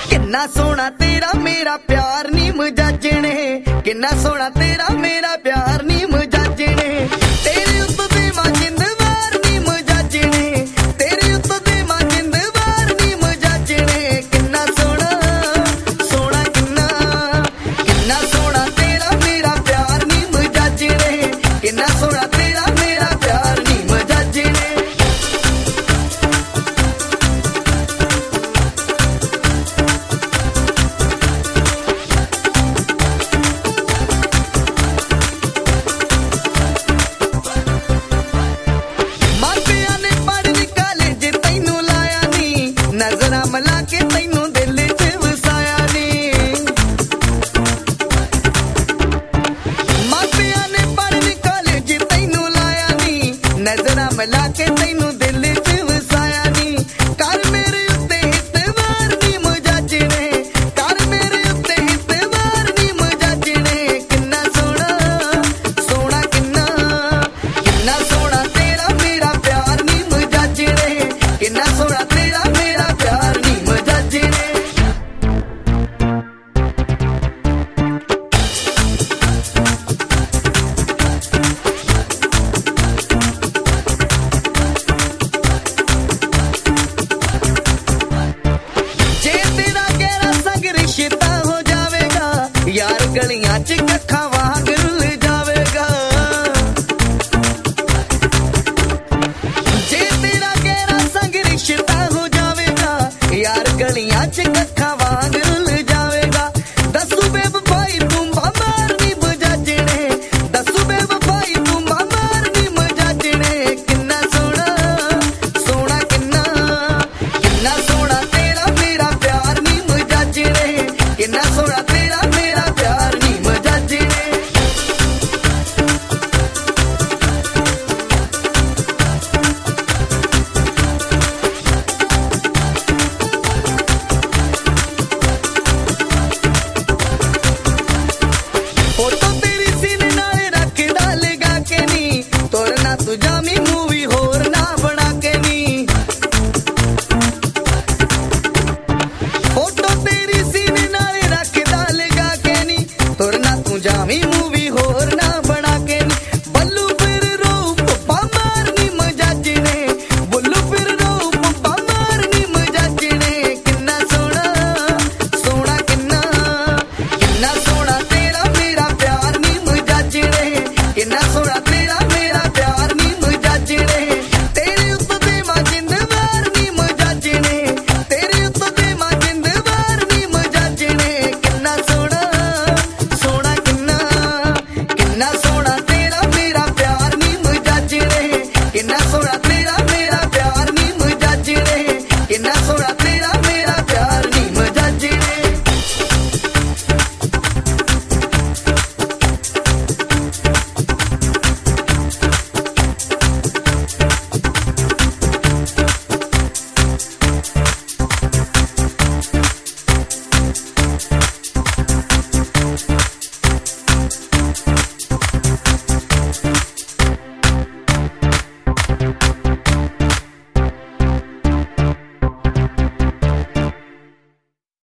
किन्ना सोना तेरा मेरा प्यार नी मजाजने, किन्ना सोना तेरा मेरा प्यार नी मजाजने, तेरे उत्ते दे मां जिंदवार नी मजाजने, तेरे उत्ते दे मां जिंदवार नी मजाजने, किन्ना सोना सोना किन्ना किन्ना सोना तेरा मेरा प्यार नी मजाजने, किन्ना सोना तेरा मेरा प्यार नी मजाजने। मला के तैनू दिल च वसाया नी, मापिया ने पढ़ कॉलेज तैनू लाया नी, नजरा मला के तैनू दिल च वसाया नी, कर मेरे उत्ते इतवार नी मजाजने, कर मेरे उत्ते इतवार नी मजाजने, किन्ना सोना सोना किन्ना किन्ना सोना तेरा मेरा प्यार नी मजाजने, किन्ना सोना तेरा मेरा प्यार नी मजाजने। जे तेरा गहरा संग रिश्ता हो जावेगा, यार गलियां च कखा वांग रुल जावेगा, जे तेरा गहरा संग रिश्ता हो जावेगा, यार गलियां च कखा